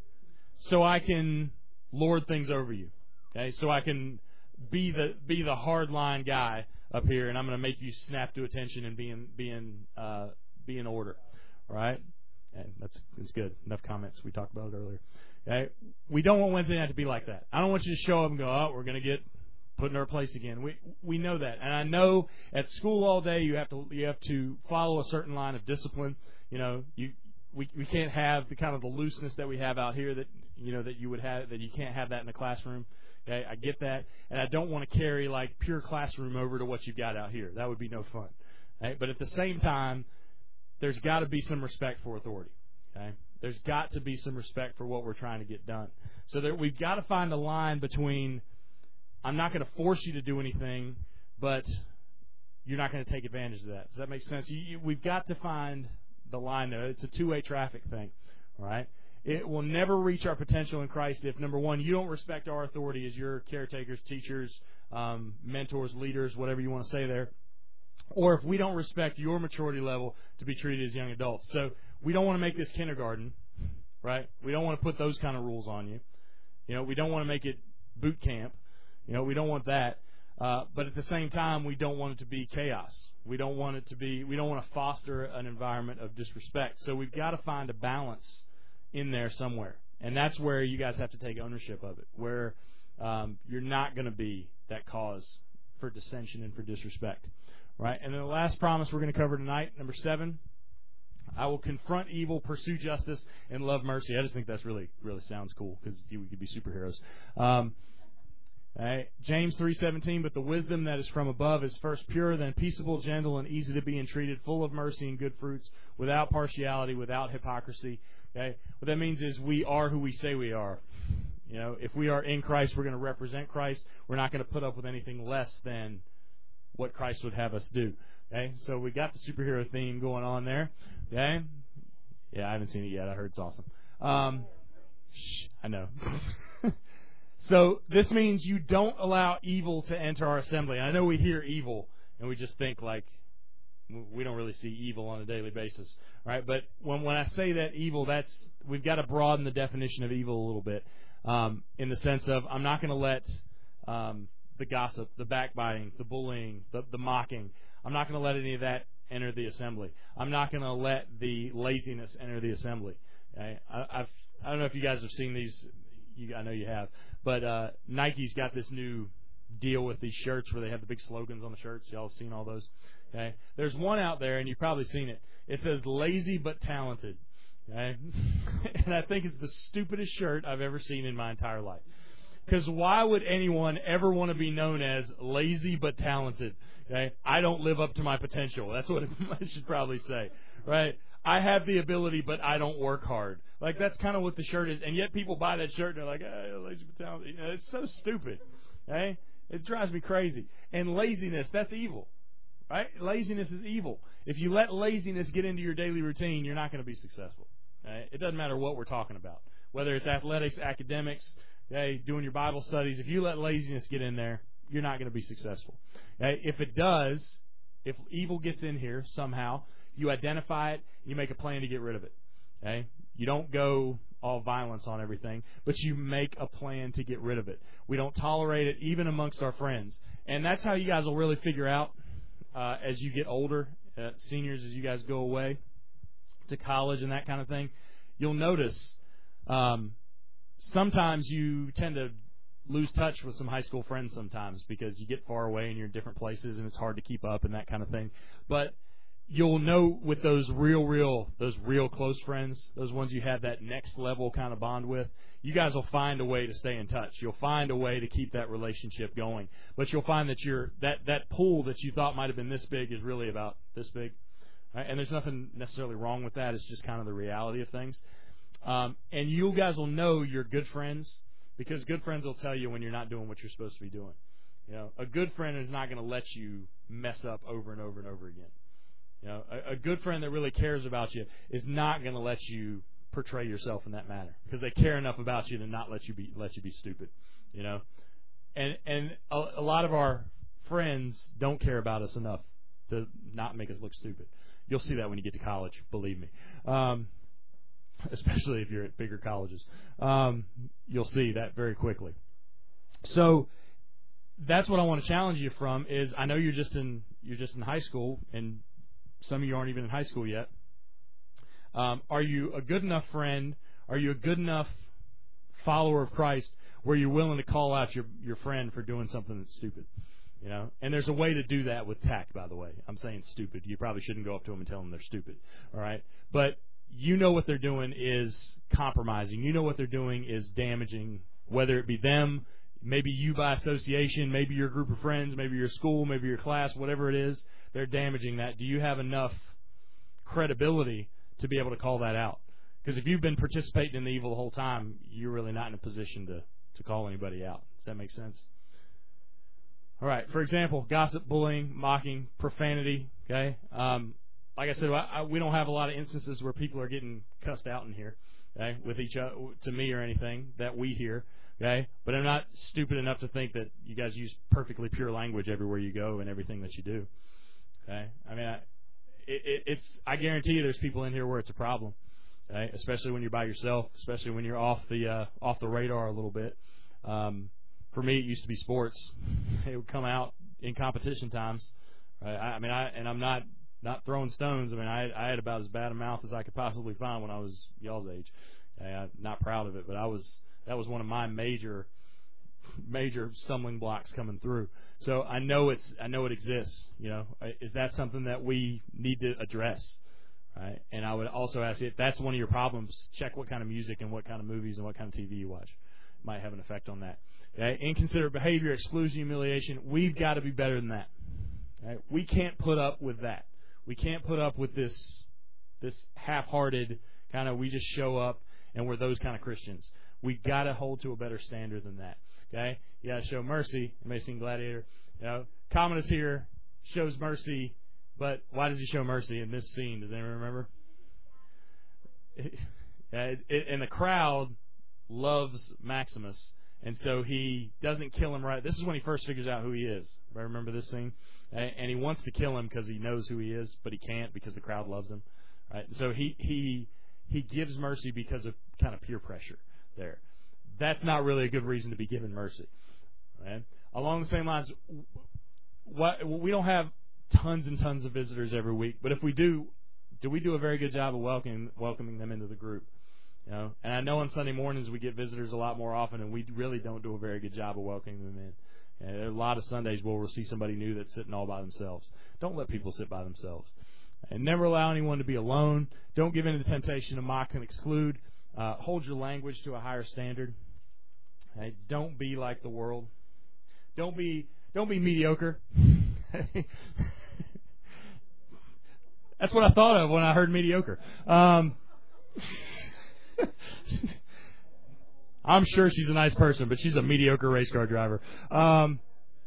so I can lord things over you. Okay? So I can be the be the hard line guy up here, and I'm going to make you snap to attention and be in be in uh, be in order. All right? And that's that's good. Enough comments. We talked about it earlier. Okay? We don't want Wednesday night to be like that. I don't want you to show up and go, oh, we're going to get put in our place again. We we know that, and I know at school all day you have to you have to follow a certain line of discipline. You know, you we we can't have the kind of the looseness that we have out here that you know that you would have that you can't have that in the classroom. Okay, I get that, and I don't want to carry like pure classroom over to what you've got out here. That would be no fun. Okay? But at the same time, there's got to be some respect for authority. Okay, there's got to be some respect for what we're trying to get done. So that we've got to find a line between, I'm not going to force you to do anything, but you're not going to take advantage of that. Does that make sense? You, you, we've got to find the line there. It's a two-way traffic thing, right? It will never reach our potential in Christ if, number one, you don't respect our authority as your caretakers, teachers, um, mentors, leaders, whatever you want to say there, or if we don't respect your maturity level to be treated as young adults. So we don't want to make this kindergarten, right? We don't want to put those kind of rules on you. You know, we don't want to make it boot camp. You know, we don't want that. Uh, but at the same time, we don't want it to be chaos. We don't want it to be, we don't want to foster an environment of disrespect. So we've got to find a balance in there somewhere. And that's where you guys have to take ownership of it, where um, you're not going to be that cause for dissension and for disrespect. Right? And then the last promise we're going to cover tonight, number seven, I will confront evil, pursue justice, and love mercy. I just think that's really, really sounds cool because we could be superheroes. Um, right? James three seventeen, but the wisdom that is from above is first pure, then peaceable, gentle, and easy to be entreated, full of mercy and good fruits, without partiality, without hypocrisy. Okay? What that means is we are who we say we are. You know, if we are in Christ, we're going to represent Christ. We're not going to put up with anything less than what Christ would have us do. Okay? So we got the superhero theme going on there. Okay? Yeah, I haven't seen it yet. I heard it's awesome. Um, shh, I know. So this means you don't allow evil to enter our assembly. I know we hear evil and we just think like we don't really see evil on a daily basis, right? But when when I say that evil, that's we've got to broaden the definition of evil a little bit, um, in the sense of I'm not going to let um, the gossip, the backbiting, the bullying, the, the mocking. I'm not going to let any of that enter the assembly. I'm not going to let the laziness enter the assembly. Okay? I, I've I don't know if you guys have seen these. You, I know you have, but uh, Nike's got this new deal with these shirts where they have the big slogans on the shirts. Y'all seen all those? Okay, there's one out there, and you've probably seen it. It says "lazy but talented." Okay, and I think it's the stupidest shirt I've ever seen in my entire life. Because why would anyone ever want to be known as lazy but talented? Okay, I don't live up to my potential. That's what I should probably say, right? I have the ability, but I don't work hard. Like, that's kind of what the shirt is. And yet people buy that shirt, and they're like, oh, lazy but talented. You know, it's so stupid. Okay? It drives me crazy. And laziness, that's evil. Right? Laziness is evil. If you let laziness get into your daily routine, you're not going to be successful. Okay? It doesn't matter what we're talking about. Whether it's athletics, academics, okay, doing your Bible studies, if you let laziness get in there, you're not going to be successful. Okay? If it does, if evil gets in here somehow, you identify it, you make a plan to get rid of it. Okay? You don't go all violence on everything, but you make a plan to get rid of it. We don't tolerate it even amongst our friends. And that's how you guys will really figure out uh, as you get older, uh, seniors, as you guys go away to college and that kind of thing. You'll notice um, sometimes you tend to lose touch with some high school friends sometimes because you get far away and you're in different places and it's hard to keep up and that kind of thing. But you'll know with those real, real, those real close friends, those ones you have that next level kind of bond with, you guys will find a way to stay in touch. You'll find a way to keep that relationship going. But you'll find that you're, that, that pool that you thought might have been this big is really about this big. Right? And there's nothing necessarily wrong with that. It's just kind of the reality of things. Um, and you guys will know you're good friends Because good friends will tell you when you're not doing what you're supposed to be doing. You know, a good friend is not going to let you mess up over and over and over again. You know, a, a good friend that really cares about you is not going to let you portray yourself in that manner, because they care enough about you to not let you be let you be stupid. You know, and and a, a lot of our friends don't care about us enough to not make us look stupid. You'll see that when you get to college, believe me. Um, especially if you're at bigger colleges, um, you'll see that very quickly. So that's what I want to challenge you from. Is I know you're just in you're just in high school, and some of you aren't even in high school yet. Um, are you a good enough friend? Are you a good enough follower of Christ where you're willing to call out your your friend for doing something that's stupid? You know, and there's a way to do that with tact, by the way. I'm saying stupid. You probably shouldn't go up to them and tell them they're stupid. All right, but you know what they're doing is compromising. You know what they're doing is damaging, whether it be them, maybe you by association, maybe your group of friends, maybe your school, maybe your class, whatever it is. They're damaging that. Do you have enough credibility to be able to call that out? Because if you've been participating in the evil the whole time, you're really not in a position to, to call anybody out. Does that make sense? All right. For example, gossip, bullying, mocking, profanity. Okay. Um, like I said, I, I, we don't have a lot of instances where people are getting cussed out in here, okay, with each other, to me or anything that we hear. Okay. But I'm not stupid enough to think that you guys use perfectly pure language everywhere you go and everything that you do. Okay. I mean, I, it, it, it's. I guarantee you, there's people in here where it's a problem. Okay? Especially when you're by yourself. Especially when you're off the uh, off the radar a little bit. Um, for me, it used to be sports. It would come out in competition times. Right? I, I mean, I and I'm not not throwing stones. I mean, I, I had about as bad a mouth as I could possibly find when I was y'all's age. Okay? I'm not proud of it, but I was. That was one of my major. major stumbling blocks coming through. So I know it's I know it exists. You know, is that something that we need to address? Right? And I would also ask you, if that's one of your problems, check what kind of music and what kind of movies and what kind of T V you watch. It might have an effect on that. Okay? Inconsiderate behavior, exclusion, humiliation. We've got to be better than that. Okay? We can't put up with that. We can't put up with this this half-hearted kind of we just show up and we're those kind of Christians. We've got to hold to a better standard than that. Okay, you got to show mercy. You may have seen Gladiator. You know, Commodus here shows mercy, but why does he show mercy in this scene? Does anyone remember? It, it, it, and the crowd loves Maximus, and so he doesn't kill him right. This is when he first figures out who he is. I remember this scene, and he wants to kill him because he knows who he is, but he can't because the crowd loves him. Right? So he he he gives mercy because of kind of peer pressure there. That's not really a good reason to be given mercy. Right? Along the same lines, what, we don't have tons and tons of visitors every week, but if we do, do we do a very good job of welcoming welcoming them into the group? You know, and I know on Sunday mornings we get visitors a lot more often, and we really don't do a very good job of welcoming them in. And there are a lot of Sundays where we'll see somebody new that's sitting all by themselves. Don't let people sit by themselves. And never allow anyone to be alone. Don't give in to the temptation to mock and exclude. Uh, hold your language to a higher standard. Hey, don't be like the world. Don't be don't be mediocre. That's what I thought of when I heard mediocre. Um, I'm sure she's a nice person, but she's a mediocre race car driver. Um,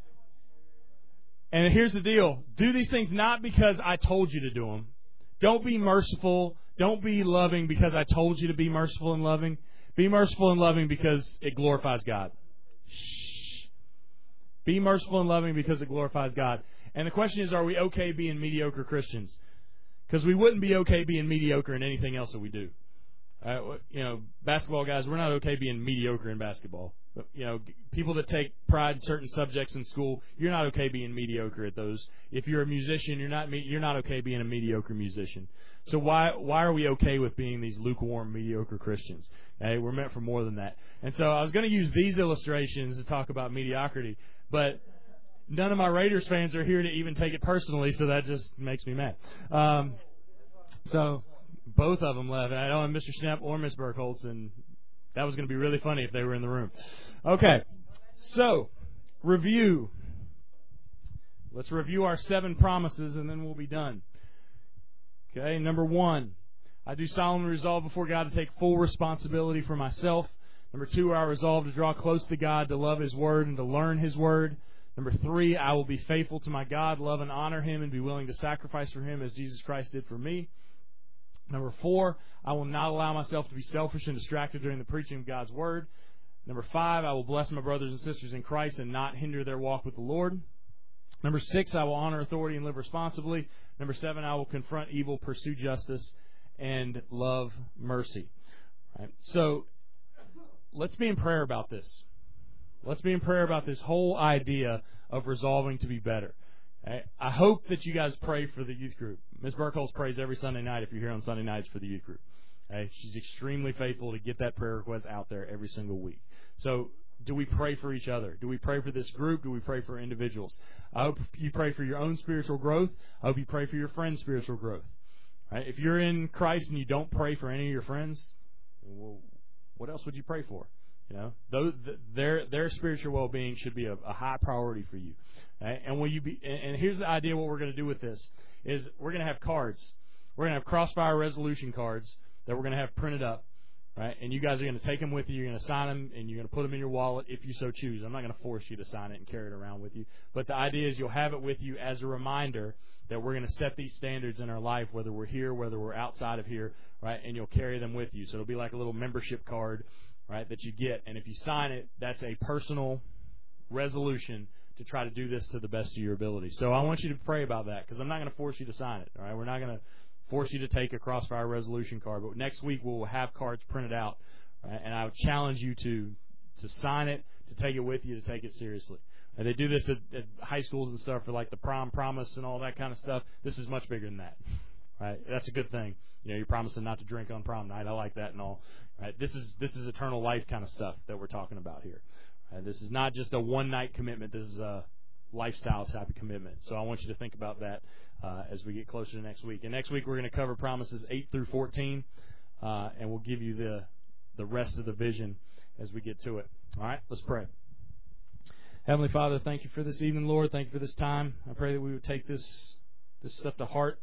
and here's the deal. Do these things not because I told you to do them. Don't be merciful. Don't be loving because I told you to be merciful and loving. Be merciful and loving because it glorifies God. Shh. Be merciful and loving because it glorifies God. And the question is, are we okay being mediocre Christians? Because we wouldn't be okay being mediocre in anything else that we do. Uh, you know, basketball guys, we're not okay being mediocre in basketball. But, you know, people that take pride in certain subjects in school, you're not okay being mediocre at those. If you're a musician, you're not you're not okay being a mediocre musician. So why why are we okay with being these lukewarm, mediocre Christians? Okay, we're meant for more than that. And so I was going to use these illustrations to talk about mediocrity, but none of my Raiders fans are here to even take it personally, so that just makes me mad. Um, so both of them left. I don't have Mister Schnepp or Miss Burkholz, and that was going to be really funny if they were in the room. Okay, so review. Let's review our seven promises, and then we'll be done. Okay, number one, I do solemnly resolve before God to take full responsibility for myself, Number two, I resolve to draw close to God, to love His Word, and to learn His Word. Number three, I will be faithful to my God, love and honor Him, and be willing to sacrifice for Him as Jesus Christ did for me. Number four, I will not allow myself to be selfish and distracted during the preaching of God's Word. Number five, I will bless my brothers and sisters in Christ and not hinder their walk with the Lord. Number six, I will honor authority and live responsibly. Number seven, I will confront evil, pursue justice, and love mercy. All right? So let's be in prayer about this. Let's be in prayer about this whole idea of resolving to be better. Okay? I hope that you guys pray for the youth group. Miz Burkholz prays every Sunday night if you're here on Sunday nights for the youth group. Okay? She's extremely faithful to get that prayer request out there every single week. So do we pray for each other? Do we pray for this group? Do we pray for individuals? I hope you pray for your own spiritual growth. I hope you pray for your friends' spiritual growth. Right? If you're in Christ and you don't pray for any of your friends, well, what else would you pray for? You know, those, their their spiritual well-being should be a, a high priority for you. Right? And will you be? And here's the idea: what we're going to do with this is we're going to have cards. We're going to have Crossfire resolution cards that we're going to have printed up. Right? And you guys are going to take them with you. You're going to sign them, and you're going to put them in your wallet if you so choose. I'm not going to force you to sign it and carry it around with you. But the idea is you'll have it with you as a reminder that we're going to set these standards in our life, whether we're here, whether we're outside of here, right? And you'll carry them with you. So it'll be like a little membership card, right, that you get. And if you sign it, that's a personal resolution to try to do this to the best of your ability. So I want you to pray about that because I'm not going to force you to sign it, all right? We're not going to force you to take a Crossfire resolution card. But next week we'll have cards printed out, right? And I would challenge you to to sign it, to take it with you, to take it seriously. And they do this at, at high schools and stuff for like the prom promise and all that kind of stuff. This is much bigger than that, right? That's a good thing. You know, you're promising not to drink on prom night. I like that and all. Right? This is this is eternal life kind of stuff that we're talking about here. Right? This is not just a one night commitment. This is a lifestyle type of commitment. So I want you to think about that uh, as we get closer to next week. And next week we're going to cover promises eight through fourteen, uh, and we'll give you the the rest of the vision as we get to it. All right, let's pray. Heavenly Father, thank you for this evening, Lord. Thank you for this time. I pray that we would take this this stuff to heart,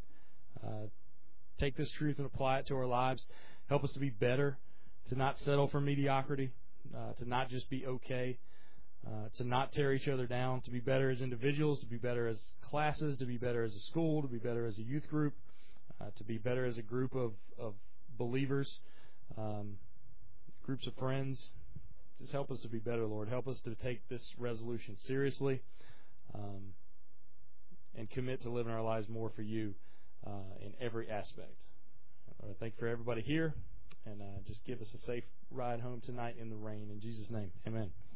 uh, take this truth and apply it to our lives. Help us to be better, to not settle for mediocrity, uh, to not just be okay, uh, to not tear each other down, to be better as individuals, to be better as classes, to be better as a school, to be better as a youth group, uh, to be better as a group of, of believers, um, groups of friends. Just help us to be better, Lord. Help us to take this resolution seriously um, and commit to living our lives more for you uh, in every aspect. Lord, thank you for everybody here, and uh, just give us a safe ride home tonight in the rain. In Jesus' name, amen.